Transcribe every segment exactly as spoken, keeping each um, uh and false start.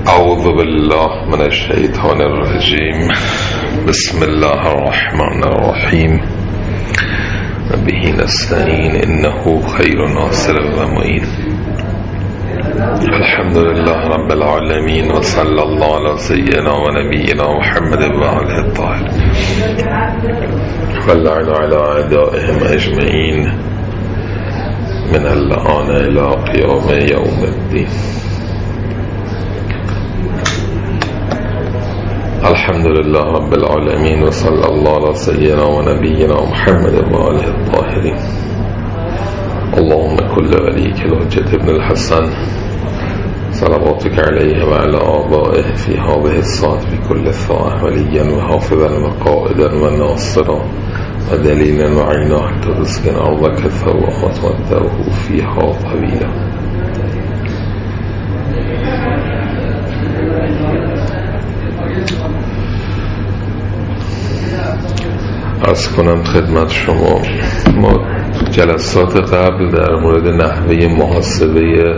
أعوذ بالله من الشيطان الرجيم. بسم الله الرحمن الرحيم. به نستعين إنه خير ناصر ومعين. الحمد لله رب العالمين، وصلى الله على سيدنا ونبينا محمد وآله الطاهرين، واللعن على أعدائهم أجمعين من الآن إلى قيام يوم الدين. الحمد لله رب العالمين، وصلى الله على سيدنا ونبينا محمد وآله الطاهرين. اللهم كل وليك الحجة ابن الحسن صلواتك عليه وعلى آبائه في هذه الساعة بكل الثاء، وليا وحافظا وقائدا وناصرا ودليلا وعينا، حتى تسكن أرضك الثروات وتدعوه فيها طويلا. عرض کنم خدمت شما، ما جلسات قبل در مورد نحوه محاسبه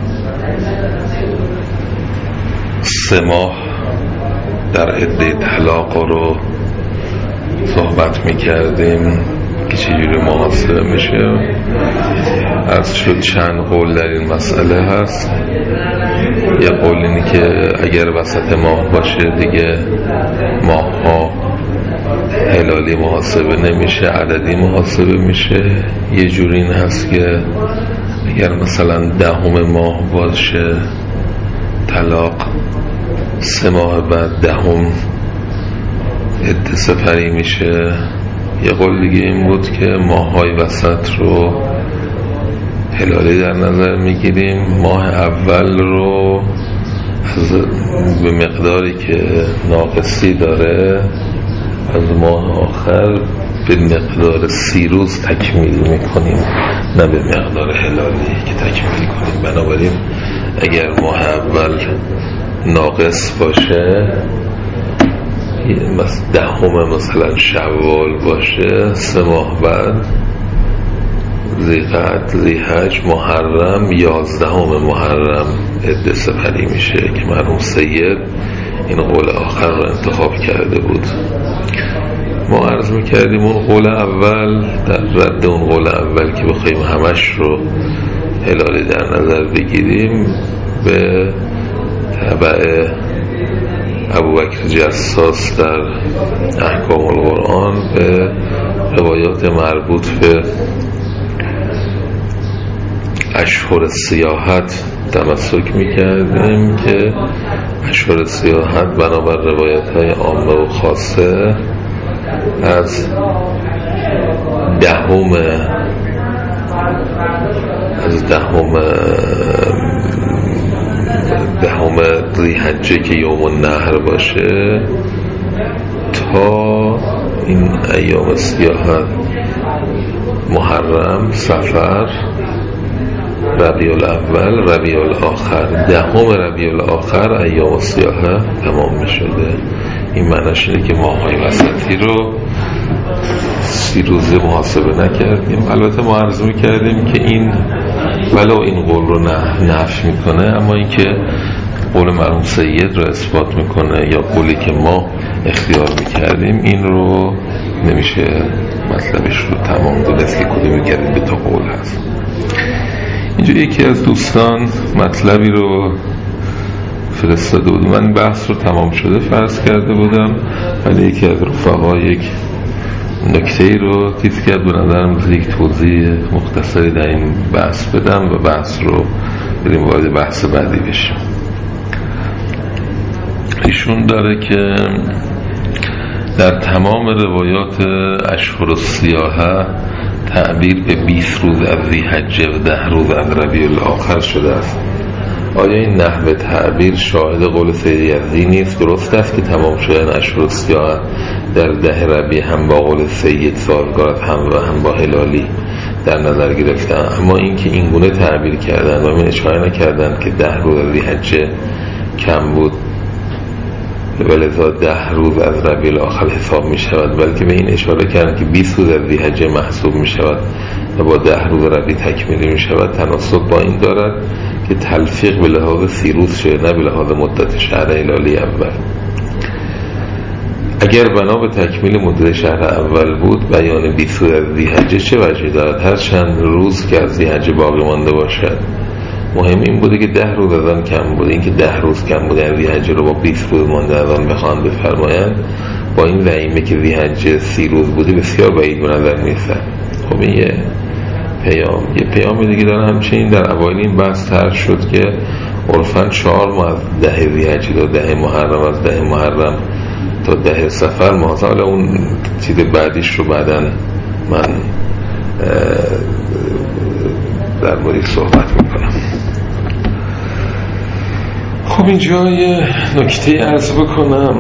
سه ماه در عده طلاق رو صحبت میکردیم که چجوری محاسبه میشه. عرض شد چند قول در این مسئله هست. یه قول اینی که اگر وسط ماه باشه دیگه ماه ها هلالی محاسبه نمیشه، عددی محاسبه میشه. یه جوری این هست که اگر مثلا دهم ماه باشه طلاق، سه ماه بعد دهم عده سپری میشه. یه قول دیگه این بود که ماه های وسط رو هلالی در نظر میگیریم، ماه اول رو از به مقداری که ناقصی داره از ماه آخر به مقدار سی روز تکمیل میکنیم، نه به مقدار هلالی که تکمیل کنیم. بنابراین اگر ماه اول ناقص باشه، دهم مثلا شوال باشه، سه ماه بعد ذیقعد، ذیحج، محرم، یازدهم محرم عده سپری میشه که مرحوم سید این قول آخر رو انتخاب کرده بود. ما عرض میکردیم اون قول اول، در رد اون قول اول که بخوایم همش رو هلالی در نظر بگیریم، به تبع ابوبکر جساس در احکام القرآن به روایات مربوط به اشهر سیاحت تمسک میکردیم که اشهر سیاحت بنابر روایت های عامه و خاصه از دهم از دهم دهم ذی‌حجه که یوم النحر باشه تا این ایام سیاحت، محرم، صفر، ربیع الاول، ربیع الاخر، دهم ربیع الاخر ایام سیاحت تمام می شده. این معنیش اینه که ماهای وسطی رو سی روزه محاسبه نکردیم. البته ما عرض می کردیم که این ولو این قول رو نفی میکنه، اما این که قول مرحوم سید رو اثبات میکنه یا قولی که ما اختیار میکردیم، این رو نمیشه مطلبش رو تمام دونست که کدومی کردیم به تا قول هست. اینجا یکی از دوستان مطلبی رو فرستاده بود، من بحث رو تمام شده فرض کرده بودم، ولی یکی از رفقا یک نکته‌ای رو تیز کرد. به نظرم یک توضیح مختصری در این بحث بدم و بحث رو بریم وارد بحث بعدی بشیم. ایشون داره که در تمام روایات اشهر السیاحه تعبیر به بیست روز از ذی‌حجه و ده روز از ربیع الاخر شده است. آیا این نحوه تعبیر شاهد قول سید یزدی نیست؟ درست است که تمام شدن اشهر السیاحه در ده ربیع هم با قول سید سازگار هم و هم با هلالی در نظر گرفتن، اما اینکه این گونه تعبیر کردن و من اشاره نکردن که ده روز از ذی‌حجه کم بود ولذا ده روز از ربیع الاخر حساب می شود، بلکه به این اشاره کردن که بیست روز از ذی‌حجه محسوب می شود و با ده روز ربیع تکمیلی می شود. تناسب با این دارد که تلفیق به لحاظ سیروس شه، نه به لحاظ مدت شهر هلالی اول. اگر بنا به تکمیل مدت شهر اول بود، بیان بیست روز از ذی‌حجه چه وجهی دارد؟ هر چند روز که از ذی‌حجه باقی مانده باشد. مهم این بوده که ده روز از آن کم بوده. این که ده روز کم بوده از ذی‌حجه رو با بیست روز مانده از آن بخواهند بفرمایند، با این زعیمه که ذی‌حجه سی روز بوده بسیار بعید به نظر می‌رسد. خب این یه پیام. یه پیام دیگه داره. همچنین در اوایل این بحث طرح شد که عرفاً چهار ماه از ده ذی‌حجه تا ده محرم، از ده محرم تا ده صفر ماه. حالا اون چیز بعدیش رو بعداً من در موردش صحبت میکنم. خب اینجا یه نکته عرض بکنم.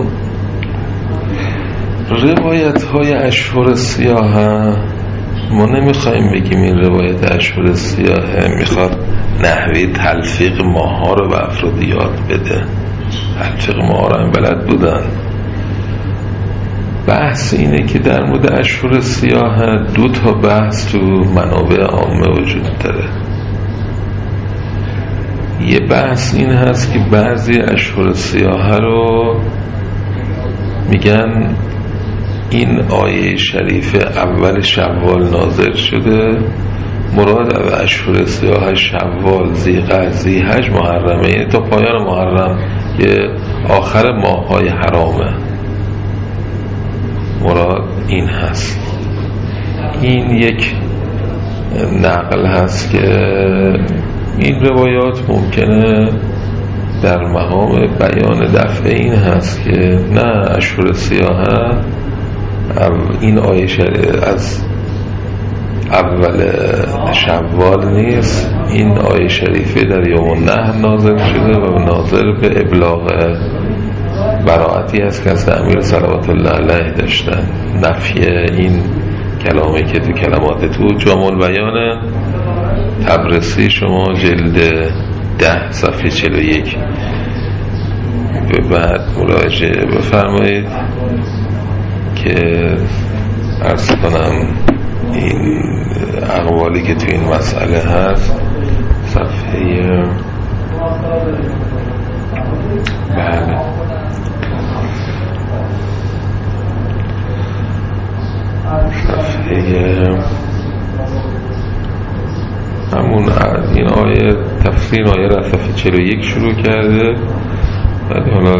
روایت های اشهر سیاهه، ما نمیخوایم بگیم این روایت اشهر سیاهه میخواد نحوه تلفیق ماه ها رو به افراد یاد بده. تلفیق ماه ها رو هم بلد بودن. بحث اینه که در مورد اشهر سیاهه دو تا بحث تو منابع عامه وجود داره. یه بحث این هست که بعضی اشهر سیاهه رو میگن این آیه شریف اول شوال نازل شده، مراد از اشهر سیاه شوال، ذی‌قعده، ذی‌حجه، محرمه، یعنی تا پایان محرم که آخر ماه‌های حرامه. مراد این هست. این یک نقل هست که این روایات ممکنه در مقام بیان دفع این هست که نه، اشهر سیاهه این آیه از اول شوال نیست. این آیه شریفه در یوم النحر نازل شده و ناظر به ابلاغ براعتی هست که از امیر صلوات الله علیه داشتن. نفی این کلامی که تو کلمات تو جامع البیان تبرسی شما جلد ده صفحه چهل و یک به بعد مراجعه بفرمایید که عرض کنم این اقوالی که تو این مسئله هست. صفحه بله صفحه همون این آیه تفسیر آیه را صفحه چهل و یک شروع کرده، بعد حالا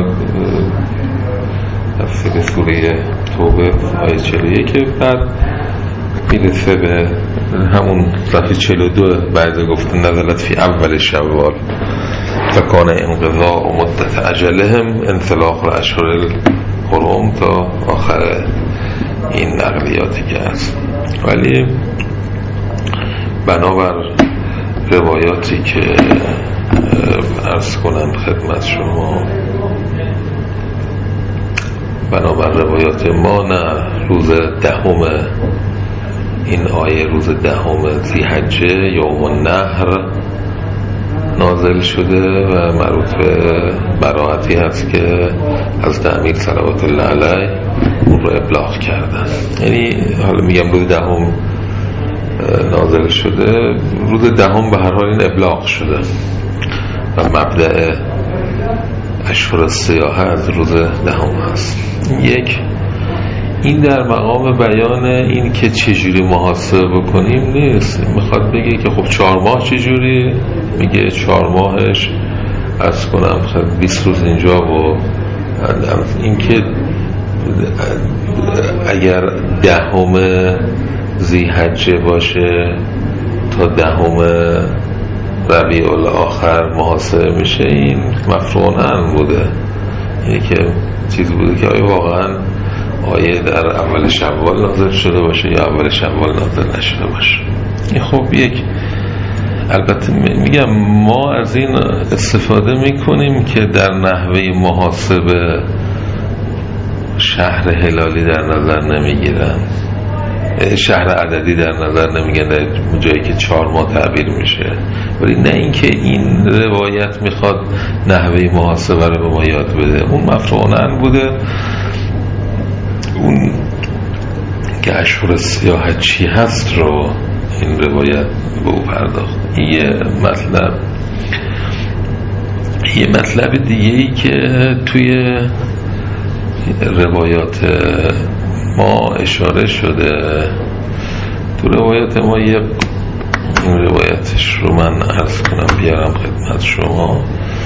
تفسیر سوره توبه آیه چهل و یک، بعد میرسه به همون صفحه چهل و دو. بعد گفته نزلت فی اول شوال فکان انقضاء و مدت اجلهم انطلاق الاشهر الحرم تا آخر این نقلیاتی که هست. ولی بنابر روایاتی که عرض کنم خدمت شما، بنابر روایات ما نه، روز دهم این آیه روز دهم ذی‌حجه یوم النحر نازل شده و مربوط به براعتی هست که حضرت امیر صلوات الله علیه اون رو ابلاغ کردن. یعنی حالا میگم روز دهم نازل شده، روز دهم به هر حال این ابلاغ شده و مبدأ اشهر سیاهه از روز دهم هست. یک، این در مقام بیان این که چجوری محاسبه بکنیم نیست. میخواد بگه که خب چهار ماه چجوری؟ میگه چهار ماهش عرض کنم خب بیست روز اینجا و این که اگر دهم ذی‌حجه باشه تا دهم ربیع الاخر محاسبه میشه، این مفروض عنه بوده. اینی که چیزی بوده که آیا واقعا آیه در اول شوال نازل شده باشه یا اول شوال نازل نشده باشه. این خب یک، البته میگم ما از این استفاده میکنیم که در نحوه محاسبه شهر هلالی در نظر نمیگیرن، شهر عددی در نظر نمیگیرن در جایی که چهار ماه تعبیر میشه. ولی نه اینکه این روایت میخواد نحوه محاسبه رو به ما یاد بده. اون مفروضاً بوده اون که اشهر سیاهه چی هست رو این روایت به او پرداخت. این یه مطلب. یه مطلب دیگه ای که توی روایات ما اشاره شده، تو روایات ما یه این روایتش رو من عرض کنم بیارم خدمت شما.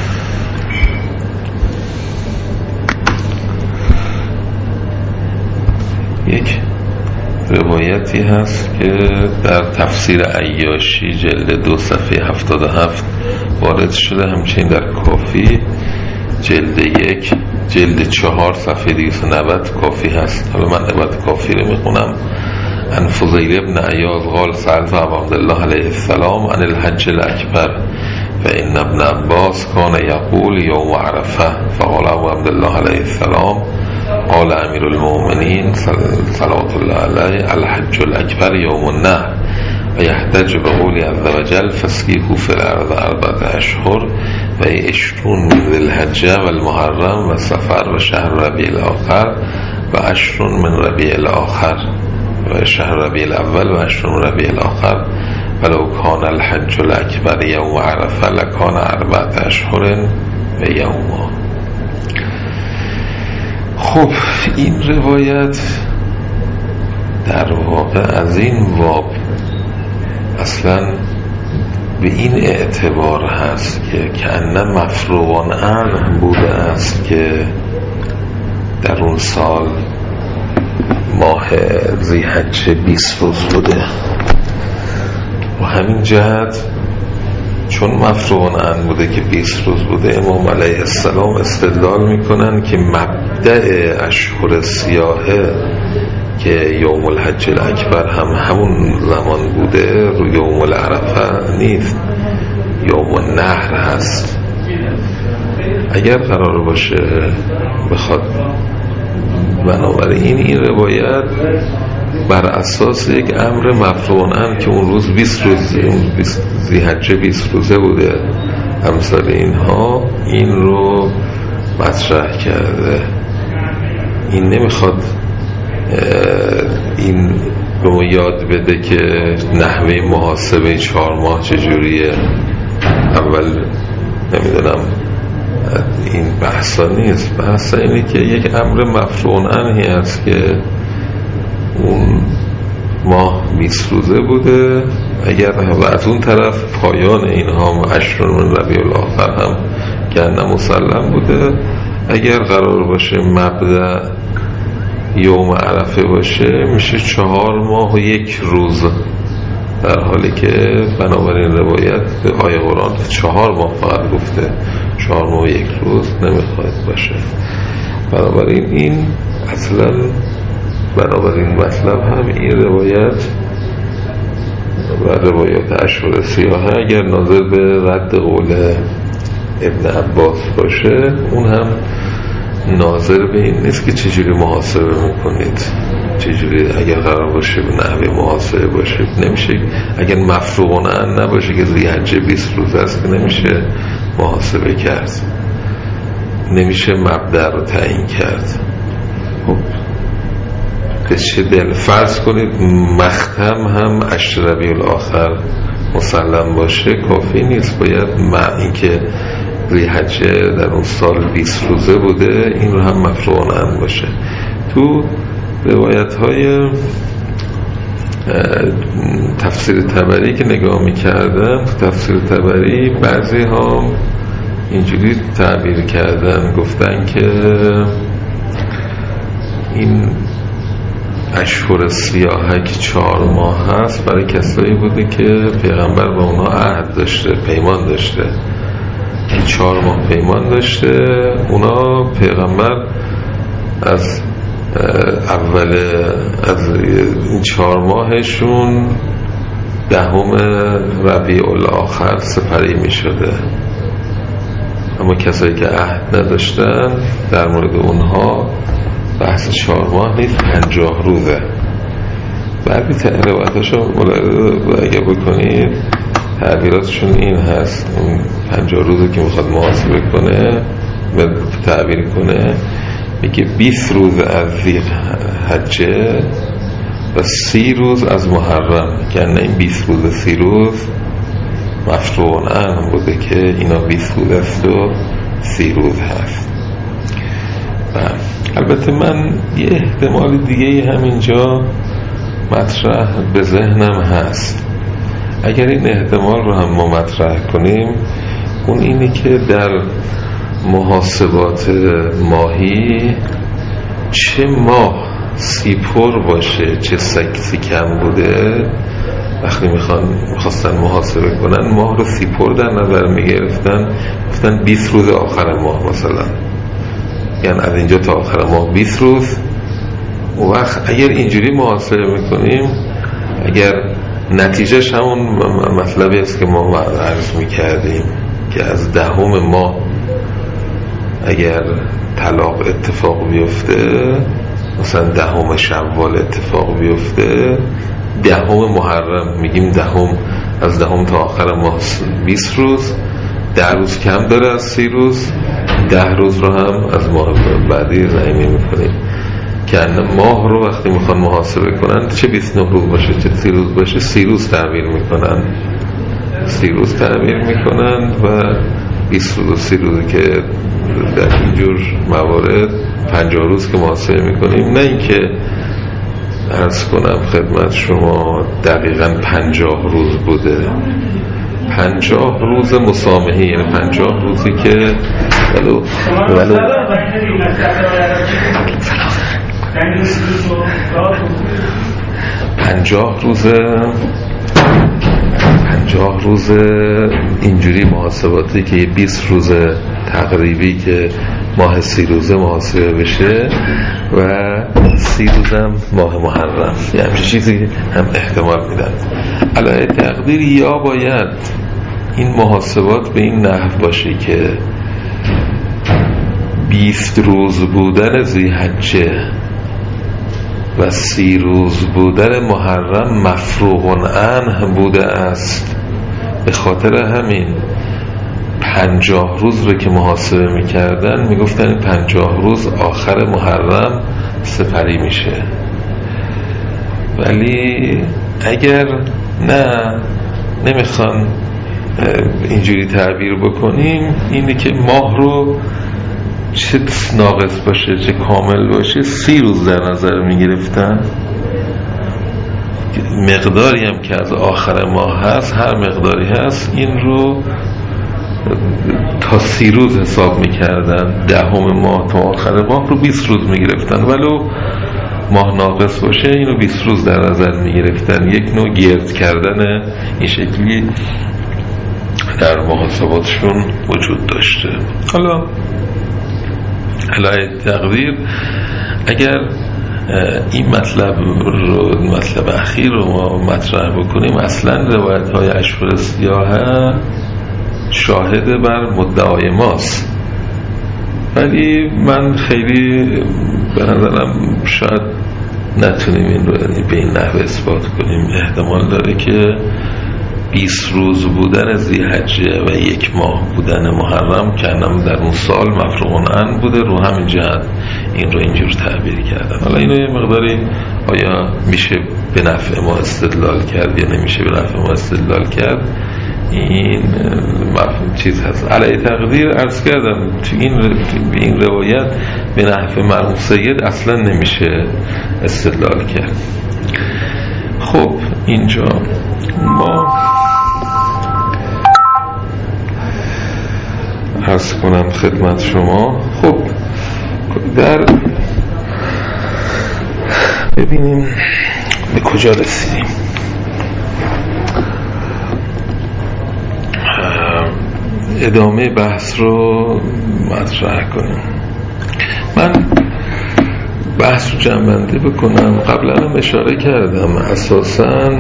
یک روایتی هست که در تفسیر عیاشی جلد دو صفحه هفتاد و هفت وارد شده، همچنین در کافی جلد یک جلد چهار صفحه دویست و نود کافی هست. حالا من عبارت کافی رو میخونم. عن فضیل ابن عیاض قال سألت ابا عبدالله علیه السلام عن الحج الاکبر فإن ابن عباس كان يقول يوم عرفه فقال ابو عبدالله علیه السلام قال امیر المؤمنین صلوات الله علیه الحج الاکبر یوم النحر و یحتج بقولی عز وجل فسیحوا فی الارض اربعة اشهر و عشرون من ذی الحجه و المحرم و سفر و شهر ربیع الاخر و عشر من ربیع الاخر و شهر ربیع الاول و عشر من ربیع الاخر ولو کان الحج الاکبر یوم عرفه لکان اربعة اشهر و یوما. خب این روایت در واقع از این باب اصلا به این اعتبار هست که کأنه مفروغان عنه بوده است که در اون سال ماه ذی‌حجه بیست روز بوده و همین جهت چون مفروغان عنه بوده که بیست روز بوده، امام علیه السلام استدلال میکنن که مبدأ اشهر سیاهه که یوم الحج الاکبر هم همون زمان بوده رو یوم العرفه نیست، یوم النحر هست. اگر قرار باشه بخواد بنابراین این روایت بر اساس یک امر مفروغ عنه که اون روز بیست روز ذی‌حجه بیست روزه بوده امثال اینها این رو مطرح کرده. این نمیخواد این رو یاد بده که نحوه محاسبه چهار ماه چجوریه. اول نمیدونم این بحثا نیست، بحثا اینه که یک امر مفروغ عنه هست که اون ماه بیست روزه بوده. اگر و از اون طرف پایان اینها عشر من ربیع الاخر هم که نه مسلم بوده. اگر قرار باشه مبدأ یوم عرفه باشه میشه چهار ماه و یک روز، در حالی که بنابراین روایت به آیه قرآن چهار ماه فقط گفته، چهار ماه و یک روز نمیخواد باشه. بنابراین این اصلا بنابراین مطلب هم این روایت و روایات اشهر سیاهه اگر ناظر به رد قول ابن عباس باشه، اون هم ناظر به این نیست که چجوری محاسبه میکنید، چجوری اگر قرار باشه به نحوه محاسبه باشه نمیشه. اگر مفروغ عنه نباشه که ذی‌حجه بیست روز است که نمیشه محاسبه کرد، نمیشه مبدأ رو تعیین کرد. خب چه دل فرض کنید مختم هم عشر ربیع الاخر مسلم باشه کافی نیست، باید مع این که ذی‌حجه در اون سال بیست روزه بوده این رو هم مفروغ عنه باشه. تو روایت های تفسیر طبری که نگاه میکردم، تفسیر طبری بعضی ها اینجوری تعبیر کردن، گفتن که این اشهر سیاهه که چهار ماه هست برای کسایی بوده که پیغمبر با اونها عهد داشته، پیمان داشته، چهار ماه پیمان داشته. اونا پیغمبر از اول از این چهار ماهشون دهم ربیع الاخر سپری می شده، اما کسایی که عهد نداشتن در مورد اونها بحث چهار ماه نیست، پنجاه روزه. بعدی روایتاشو اگه بکنید تعبیراتشون این هست، اون پنجاه روزه که میخواد محاسبه کنه و تعبیر کنه میگه بیست روز از ذی‌حجه و سی روز از محرم، که نه این بیست روز سی روز مفروغ عنه بوده که اینا بیست روز است و سی روز هست. و البته من یه احتمال دیگه همینجا مطرح به ذهنم هست. اگر این احتمال رو هم ما مطرح کنیم، اون اینه که در محاسبات ماهی چه ماه سیپر باشه چه سکسی کم بوده، وقتی میخوان میخواستن محاسبه کنن ماه رو سیپر در نظر میگرفتن، گفتن بیست روز آخر ماه مثلا، یعنی از اینجا تا آخر ماه بیست روز. و وقت اگر اینجوری محاسبه میکنیم، اگر نتیجهش همون مطلبی است که ما عرض میکردیم که از دهم ماه اگر طلاق اتفاق بیفته، مثلا دهم شوال اتفاق بیفته، دهم محرم میگیم دهم از دهم تا آخر ماه بیست روز، ده روز کم داره از سی روز، ده روز رو هم از ماه بعدی زمینی میکنیم که ماه رو وقتی میخوان محاسبه کنن چه بیست و نه روز باشه چه سی روز باشه، سی روز تعبیر میکنن سی روز تعبیر میکنن و بیست روز و سی روزی که در اینجور موارد پنجاه روز که محاسبه میکنیم، نه اینکه عرض کنم خدمت شما دقیقاً پنجاه روز بوده، پنجاه روز مسامحی، یعنی پنجاه روزی که ولو ولو پنجاه روز پنجاه روز اینجوری محاسباتی که بیست روز تقریبی که ماه سی روزه محاسبه بشه و سی روزم ماه محرم، یه همچه چیزی هم احتمال میدن. علاوه تقدیر یا باید این محاسبات به این نحو باشه که بیست روز بودن ذی‌حجه و سی روز بودن محرم مفروغ عنه بوده است، به خاطر همین پنجاه روز رو که محاسبه میکردن میگفتن پنجاه روز آخر محرم سپری میشه. ولی اگر نه نمیخوان اینجوری تعبیر بکنیم، اینه که ماه رو چه ناقص باشه چه کامل باشه سی روز در نظر میگرفتن، مقداری هم که از آخر ماه هست هر مقداری هست این رو تا سی روز حساب میکردن، دهم ماه تا آخر ماه رو بیست روز میگرفتن، ولو ماه ناقص باشه اینو بیست روز در نظر میگرفتن. یک نوع گرد کردن این شکلی در محاسباتشون وجود داشته. حالا علاوه تقدیر اگر این مطلب رو مطلب اخیر رو ما مطرح بکنیم، اصلا روایت های اشهر سیاهه شاهد بر مدعای ماست، ولی من خیلی به نظرم شاید نتونیم این رو به این نحوه اثبات کنیم. احتمال داره که بیست روز بودن ذی‌حجه و یک ماه بودن محرم که انم در اون سال مفروغ عنه بوده، رو همین جهت این رو اینجور تعبیر کردن. حالا اینو یه مقداری آیا میشه به نفع ما استدلال کرد یا نمیشه به نفع ما استدلال کرد، این مفهوم چیز هست. علیه تقدیر عرض کردم تو این تو این روایت به نحو مرحوم سید اصلا نمیشه استدلال کرد. خب اینجا ما عرض کنم خدمت شما، خب در ببینیم به کجا رسیدیم. ادامه بحث رو مطرح کنیم. من بحث رو جمع‌بندی بکنم. قبلا هم اشاره کردم اساساً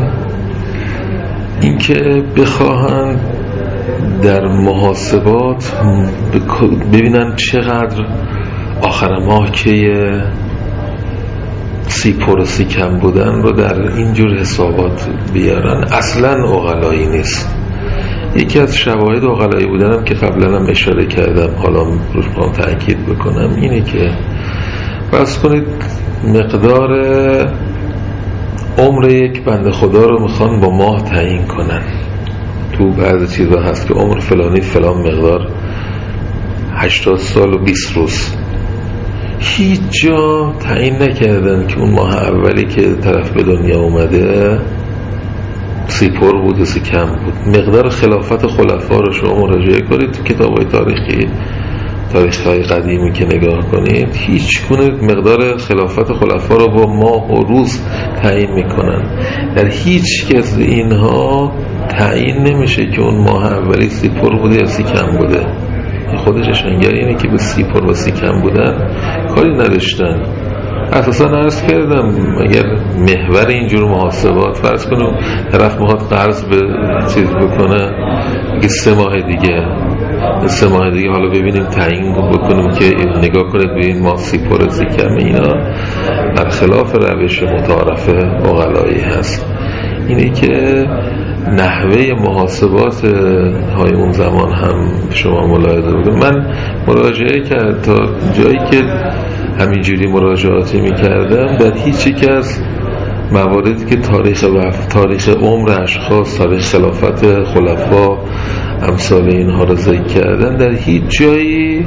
اینکه بخواهند در محاسبات ببینن چقدر آخر ماه که سی پر و سی کم بودن رو در اینجور حسابات بیارن، اصلاً عقلایی نیست. یکی از شواهد عقلایی بودنم که قبلا هم اشاره کردم، حالا روش میخوام تأکید بکنم، اینه که فرض کنید مقدار عمر یک بنده خدا رو میخوان با ماه تعیین کنن. تو بعضی چیزا هست که عمر فلانی فلان مقدار هشتاد سال و بیست روز. هیچ جا تعیین نکردن که اون ماه اولی که طرف به دنیا اومده سی پر بود و سی کم بود. مقدار خلافت خلفا رو شما مراجعه کنید تو کتاب‌های تاریخی، تاریخ‌های قدیمی که نگاه کنید، هیچ گونه مقدار خلافت خلفا رو با ماه و روز تعیین میکنن. در هیچ یک از اینها تعیین نمیشه که اون ماه اولی سی پر بوده یا سی کم بوده. خودش اشنگر اینه که به سی پر و سی کم بودن کاری نداشتن. اساسا عرض کردم اگر محور اینجور محاسبات، فرض کنم طرف میخواد قرض به چیز بکنه که سه ماه دیگه سه ماه دیگه حالا ببینیم تعیین بکنیم که نگاه کنید به این ماه سی پر سی کم، اینا برخلاف روش متعارف عقلایی هست. اینه که نحوه محاسبات های اون زمان هم شما ملاحظه بکنید. من مراجعه کرد تا جایی که همینجوری مراجعاتی میکردم در هیچ یک از مواردی که تاریخ وفات، تاریخ عمر اشخاص، تاریخ خلافت خلفا امثال اینها را ذکر کردن، در هیچ جایی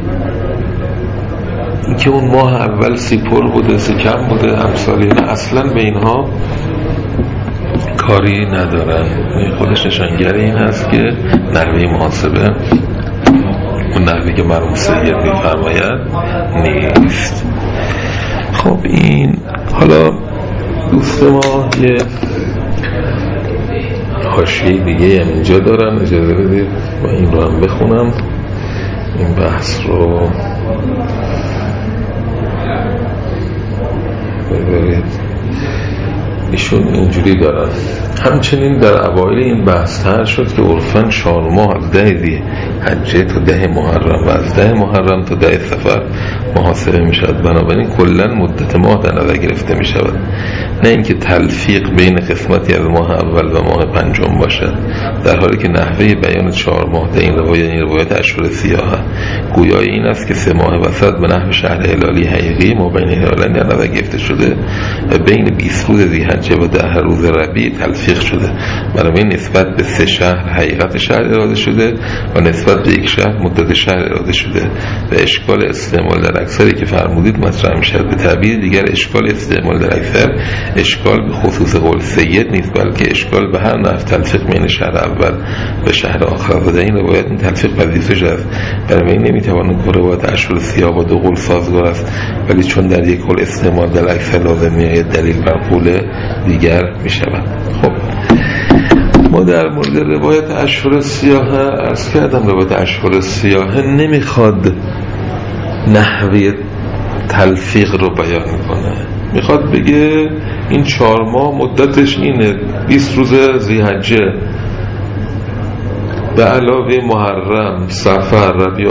که اون ماه اول سی پر بوده سی کم بوده امثال اینا اصلا به اینها کاری ندارن. خودش نشانگر این هست که نحوه محاسبه اون نحوی که مرحوم سید میفرماید نیست. خب این حالا دوست ما یه حاشیه دیگه هم اینجا دارن، اجازه بدید و این رو هم بخونم. این بحث رو ببرید. ایشون اینجوری دارن: همچنین در اوایل این بحث طرح شد که عرفاً چهار ماه از ده ذی حجه تا ده محرم و از ده محرم تا ده صفر محاسبه می شود. بنابراین کلا مدت ماه در نظر گرفته می شود، نه اینکه تلفیق بین قسمتی از ماه اول و ماه پنجم باشد، در حالی که نحوه بیان چهار ماه در این روایت این روایت اشهر سیاهه گویای این است که سه ماه وسط به نحو شهر هلالی حقیقی ما بین هلالین در نظر گرفته شده و بین بیست روز ذی‌حجه و ده روز ربیع تلفیق شده. برای نسبت به سه شهر حقیقت شهر اراده شده و نسبت به یک شهر مدت شهر اراده شده و اشکال استعمال در اکثری که فرمودید مطرح می‌شود. به تعبیر دیگر اشکال استعمال در اکثر اشکال به خصوص قول سید نیست، بلکه اشکال به هر نحو تلفیق بین شهر اول و شهر آخر و در این روایت این تلفیق پذیرفته شده. برای این نمی‌توان که روایت اشهر سیاه با دو قول سازگار است، ولی چون در یک قول استعمال در اکثر لازم می‌آید دلیل بر قول دیگر می‌شود. خب ما در مورد روایت اشهر سیاه عرض کردم روایت اشهر سیاه نمیخواد نحوه تلفیق رو بیان کنه، میخواد بگه این چهار ماه مدتش اینه: بیست روز ذی‌حجه به علاوه محرم، صفر، ربیع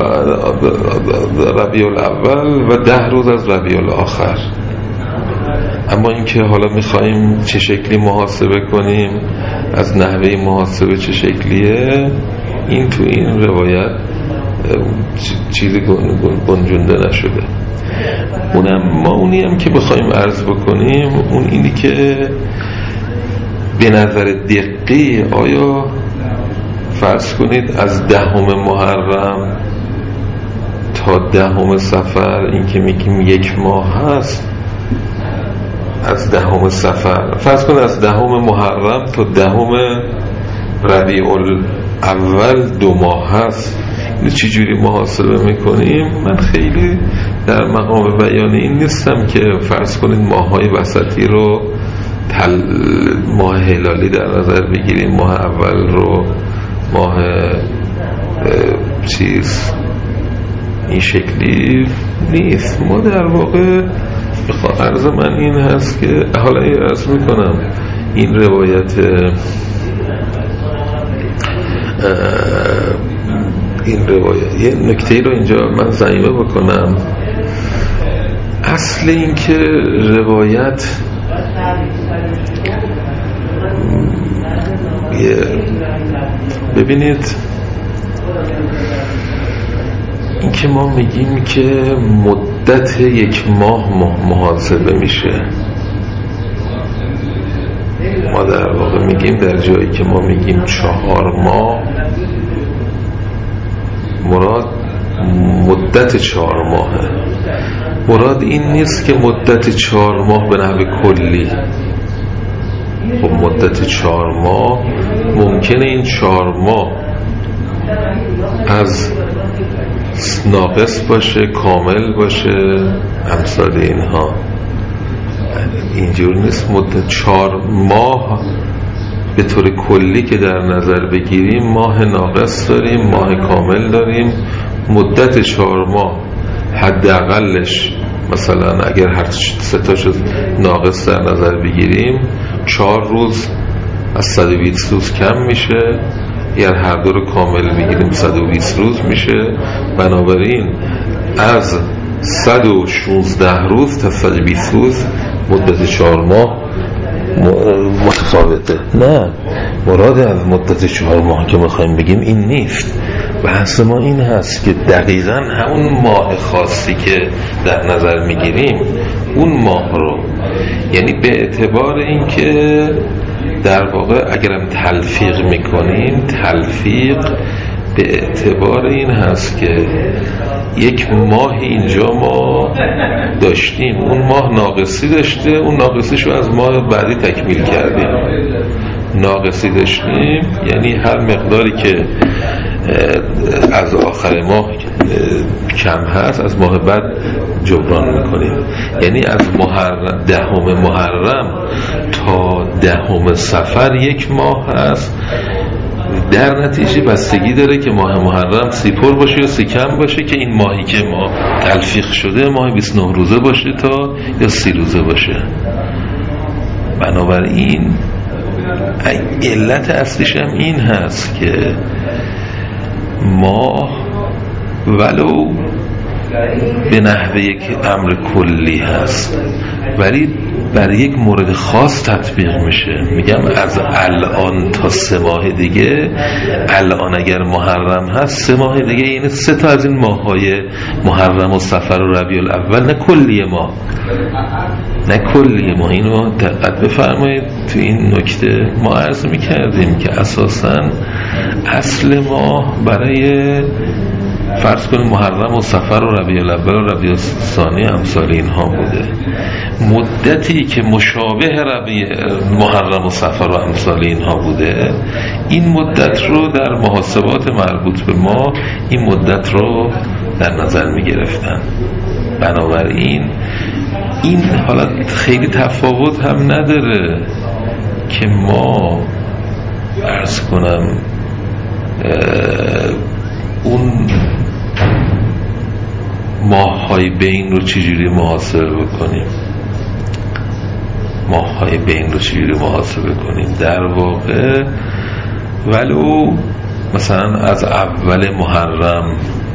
ربیع الاول و ده روز از ربیع الاخر. اما اینکه حالا میخواییم چه شکلی محاسبه کنیم، از نحوه محاسبه چه شکلیه، این تو این روایت چیزی گنجونده نشده. اونم ما اونی هم که بخوایم عرض بکنیم اون اینی که به نظر دقیقی آیا فرض کنید از دهم محرم تا دهم صفر این که میگیم یک ماه هست، از دهم صفر فرض کنید از دهم محرم تا دهم ربیع الاول دو ماه هست، این چی جوری محاسبه میکنیم؟ من خیلی در مقام بیان این نیستم که فرض کنید ماه‌های وسطی رو تل... ماه هلالی در نظر بگیریم، ماه اول رو ماه چیز این شکلی نیست. ما در واقع عرض من این هست که حالا این عرض میکنم این روایت این روایت یه نکته رو اینجا من ضمیمه بکنم. اصل این که روایت ببینید این که ما میگیم که مدت یک ماه محاسبه میشه، ما در واقع میگیم در جایی که ما میگیم چهار ماه مراد مدت چهار ماهه. مراد این نیست که مدت چهار ماه به نحو کلی. خب مدت چهار ماه ممکنه این چهار ماه از ناقص باشه، کامل باشه، امثال اینها. اینجور نیست. مدت چهار ماه به طور کلی که در نظر بگیریم، ماه ناقص داریم، ماه کامل داریم. مدت چهار ماه حداقلش مثلا اگر هر سه تاشو ناقص در نظر بگیریم، چهار روز از صد و بیست روز کم میشه. اگر هر دو رو کامل بگیریم صد و بیست روز میشه. بنابراین از صد و شانزده روز تا صد و بیست روز مدت چهار ماه متفاوته. نه، مراد از مدت چهار ماه که میخوایم بگیم این نیست. بحث ما این هست که دقیقاً همون ماه خاصی که در نظر میگیریم، اون ماه رو، یعنی به اعتبار این که در واقع اگرم تلفیق میکنیم، تلفیق به اعتبار این هست که یک ماه اینجا ما داشتیم، اون ماه ناقصی داشته، اون ناقصیش رو از ماه بعدی تکمیل کردیم. ناقصی داشتیم یعنی هر مقداری که از آخر ماه کم هست از ماه بعد جبران میکنیم. یعنی از محرم، دهم محرم تا دهم صفر یک ماه هست. در نتیجه بستگی داره که ماه محرم سی پر باشه یا سی کم باشه، که این ماهی که ما تلفیق شده ماه بیست و نه روزه باشه تا یا سی روزه باشه. بنابراین علت اصلیش هم این هست که ماه ولو به نحوه یک امر کلی هست، ولی برای یک مورد خاص تطبیق میشه. میگم از الان تا سه ماه دیگه، الان اگر محرم هست سه ماه دیگه، یعنی سه تا از این ماه‌های محرم و صفر و ربیع الاول، نه کلی ماه، نه کلی ماه. اینو دقت بفرمایید. تو این نکته ما عرض میکردیم که اساساً اصل ماه برای فرض کنیم محرم و صفر و ربیع الاول و ربیع الثانی امثال اینها بوده. مدتی که مشابه ربیع محرم و صفر و امثال اینها بوده، این مدت رو در محاسبات مربوط به ما این مدت رو در نظر می گرفتن. بنابراین این حالا خیلی تفاوت هم نداره که ما عرض کنم اون ماه‌های بین رو چجوری محاسبه بکنیم، ماه‌های بین رو چجوری محاسبه کنیم. در واقع ولو مثلا از اول محرم،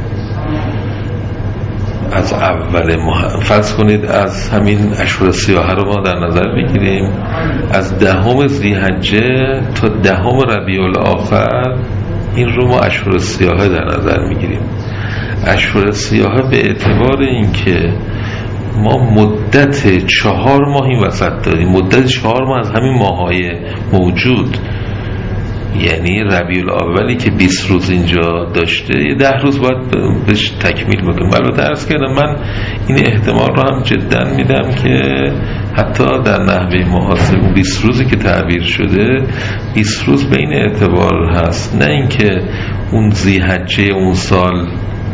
از اول محرم فرض کنید از همین اشهر سیاهه رو ما در نظر بگیریم، از دهم ذی‌حجه تا دهم ربیع الاخر، این رو ما اشهر سیاهه در نظر میگیریم. اشهر سیاهه به اعتبار این که ما مدت چهار ماه این وسط داریم، مدت چهار ماه از همین ماه‌های موجود، یعنی ربیع الاولی که بیست روز اینجا داشته، یه ده روز باید بهش تکمیل بکنیم. البته عرض کردم من این احتمال رو هم جدا میدم که حتی در نحوه محاسبه بیست روزی که تعبیر شده، بیست روز بین اعتبار هست، نه اینکه اون ذی‌حجه اون سال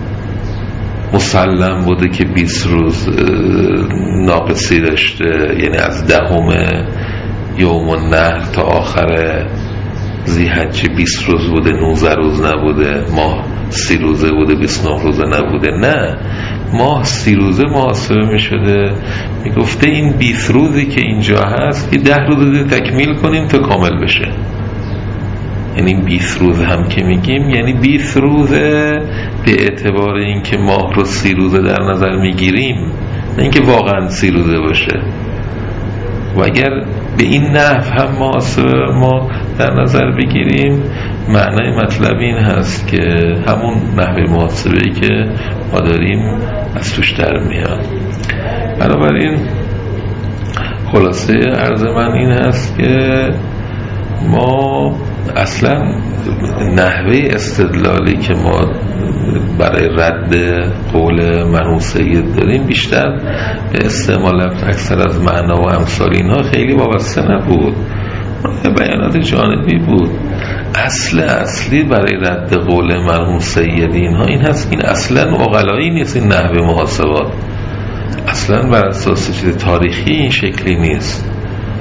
مسلم بوده که بیست روز ناقصی داشته، یعنی از دهم یوم النحر تا آخر ذی‌حجه بیست روز بوده، نوزده روز نبوده، ماه سی روزه بوده، بیست و نه روزه نبوده. نه، ماه سی روزه محاسبه می شده. می گفته این بیست روزی که اینجا هست که ده روزه تکمیل کنیم تا کامل بشه. یعنی بیست روز هم که میگیم یعنی بیست روزه به اعتبار این که ماه رو سی روزه در نظر میگیریم، نه اینکه واقعا سی روزه باشه. و اگر به این نحو هم محاسبه ما در نظر بگیریم، معنای مطلب این هست که همون نحوه محاسبه‌ای که ما داریم از توش در میاد. بنابراین خلاصه عرض من این هست که ما اصلا نحوه استدلالی که ما برای رد قول مرحوم سید داریم بیشتر به استعمال اکثر از معنا و امثال اینها خیلی وابسته نبود، بیانات جانبی بود. اصل اصلی برای رد قول مرحوم سید اینها این هست، این اصلا عقلایی نیست، این نحوه محاسبات اصلا بر اساس چیز تاریخی این شکلی نیست.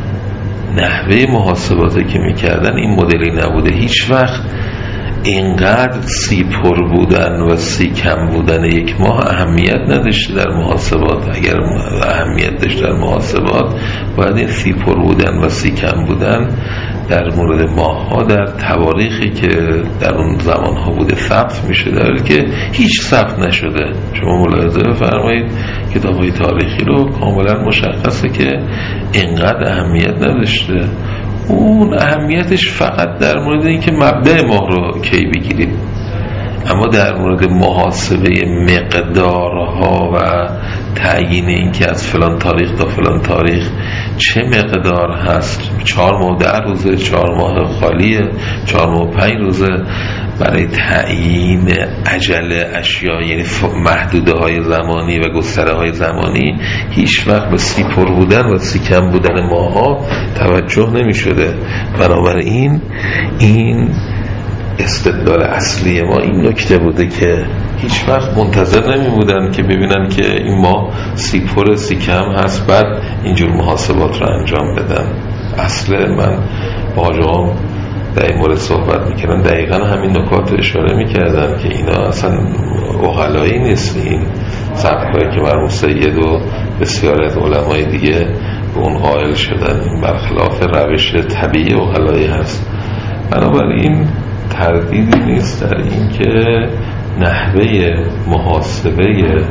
نحوه محاسباتی که میکردن این مدلی نبوده. هیچ وقت اینقدر سی پر بودن و سی کم بودن یک ماه اهمیت نداشته در محاسبات. اگر اهمیت داشت در محاسبات باید این سی پر بودن و سی کم بودن در مورد ماه ها در تواریخی که در اون زمان ها بوده ثبت میشه، در حالی که هیچ ثبت نشده. شما ملاحظه بفرمایید کتاب های تاریخی رو کاملا مشخصه که اینقدر اهمیت نداشته. اون اهمیتش فقط در مورد اینکه مبدأ ماه رو کی بگیریم، اما در مورد محاسبه مقدارها و تعیین اینکه از فلان تاریخ تا فلان تاریخ چه مقدار هست، چهار ماه ده روزه، چهار ماه خالیه، چهار ماه پنج روزه، برای تعیین عجل اشیا یعنی محدوده های زمانی و گستره های زمانی هیچ وقت به سی پر بودن و سی کم بودن ماه ها توجه نمی شده. بنابراین این استدلال اصلی ما این نکته بوده که هیچ وقت منتظر نمی بودن که ببینن که این ماه سی پر سی کم هست بعد اینجور محاسبات رو انجام بدن. اصل من با آقا در این مورد صحبت میکردن دقیقا همین نکات اشاره میکردن که اینا اصلا عقلایی نیست. این سبکایی که مرحوم سید و بسیاری از علمای دیگه به اون قائل شدن این برخلاف روش طبیعی عقلایی هست. بنابراین تردیدی نیست در این که نحوه محاسبه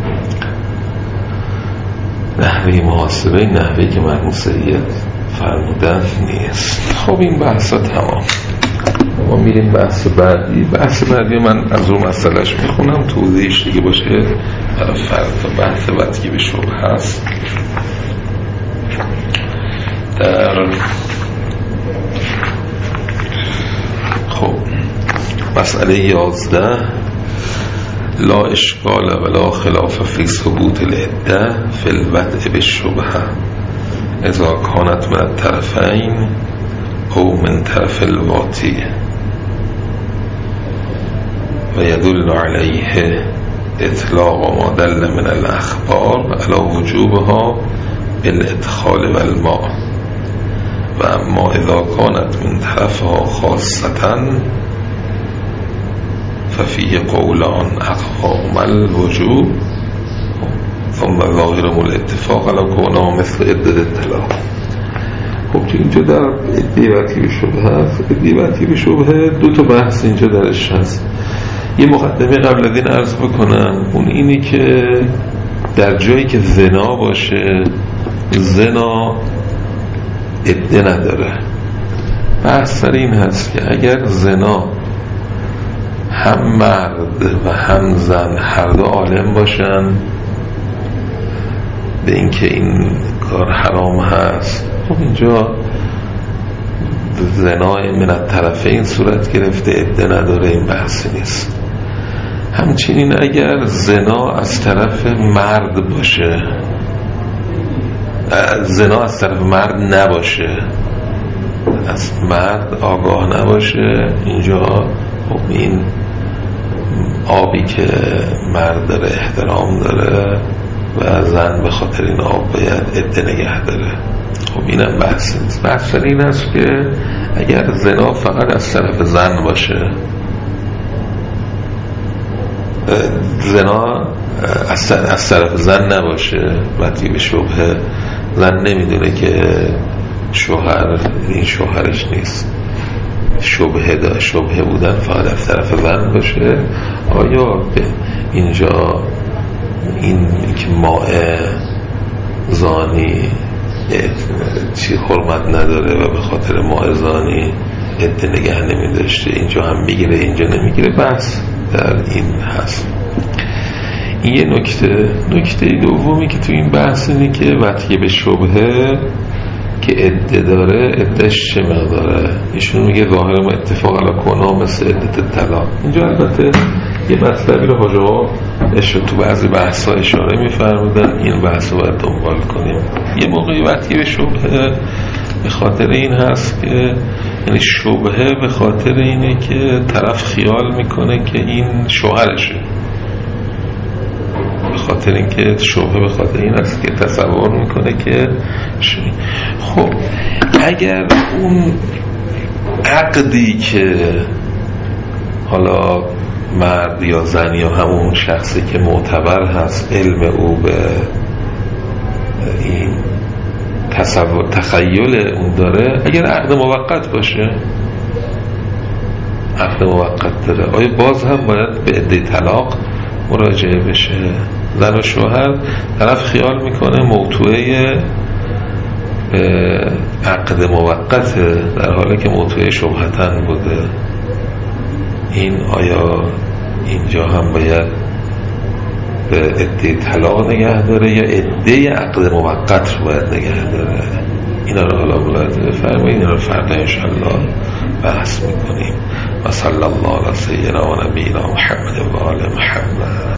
نحوه محاسبه نحوه که مرحوم سید فرمودن نیست. خب این بحثا تمام. ما میریم بحث بعدی. بحث بعدی من از اون مسئلهش میخونم توضیحش دیگه باشه برای فرد. بحث بعدی که به شبه هست در خب مسئله یازده لا اشکال ولا خلاف فی ثبوت العده فی الوضع بالشبهه اذا کانت من الطرفین او من طرف الواتی و یدل علیه اطلاق ما دل من الاخبار علی وجوبها بالادخال والماء و اما اذا کانت من طرفها خاصتا ففیه قولان اقوام الوجوب ثم ظاهرهم الاتفاق علی کونها مثل عدد اطلاق. خب تو اینجا در ادعیواتی به شبهه هست. ادعیواتی به شبهه دو تا بحث اینجا درش هست. یه مقدمه قبل از این عرض بکنم، اون اینی که در جایی که زنا باشه زنا عده نداره. بحث سر این هست که اگر زنا هم مرد و هم زن هر دو عالم باشن به اینکه این کار حرام هست، خب اینجا زنای من الطرفین صورت گرفته، عده نداره، این بحث نیست. همچنین اگر زنا از طرف مرد باشه، زنا از طرف مرد نباشه، از مرد آگاه نباشه، اینجا خب این آبی که مرد داره احترام داره و زن به خاطر این آب باید عده نگه داره. خب اینم بحث نیست. بحث این است که اگر زنا فقط از طرف زن باشه، زنا از طرف زن نباشه، مطیع به شبهه، زن نمیدونه که شوهر این شوهرش نیست، شبهه دا شبهه بودن فقط از طرف زن باشه، آیا اینجا این که مائه زانی چی حرمت نداره و به خاطر مائه زانی عده نگه نمی داشته، اینجا هم میگیره اینجا نمیگیره، بحث در این هست. این یه نکته. نکته دومی که تو این بحث اینه که وقتی به شبهه که عده داره، عدهش چه مقداره. ایشون میگه ظاهر ما اتفاق علی کنا مثل عدت طلاق. اینجا البته یه مطلبی رو حاجا اشاره تو بعضی بحث‌ها اشاره می‌فرمودن، این بحث رو باید دنبال کنیم. یه موقعی وقتی به شبهه به خاطر این هست که یعنی شبهه به خاطر اینه که طرف خیال میکنه که این شوهرشه، به خاطر اینکه شبهه به خاطر این است که تصور میکنه که شوی. خب اگر اون عقدی که حالا مرد یا زن یا همون شخصی که معتبر هست علم او به این تصور تخیل اون داره، اگر عقد موقت باشه، عقد موقت داره، آیا باز هم باید به عده طلاق مراجعه بشه؟ زن و شوهر طرف خیال میکنه موضوعه عقد موقته در حالی که موضوع شبهتن بوده. این آیا اینجا هم باید به عده طلاق نگه داره یا عده عقد موقت رو باید نگه داره؟ اینا رو حالا ملاحظه بفرمایید، اینا رو فردا انشاءالله بحث میکنیم. و صلی الله علی سیدنا و نبینا محمد و آل محمد.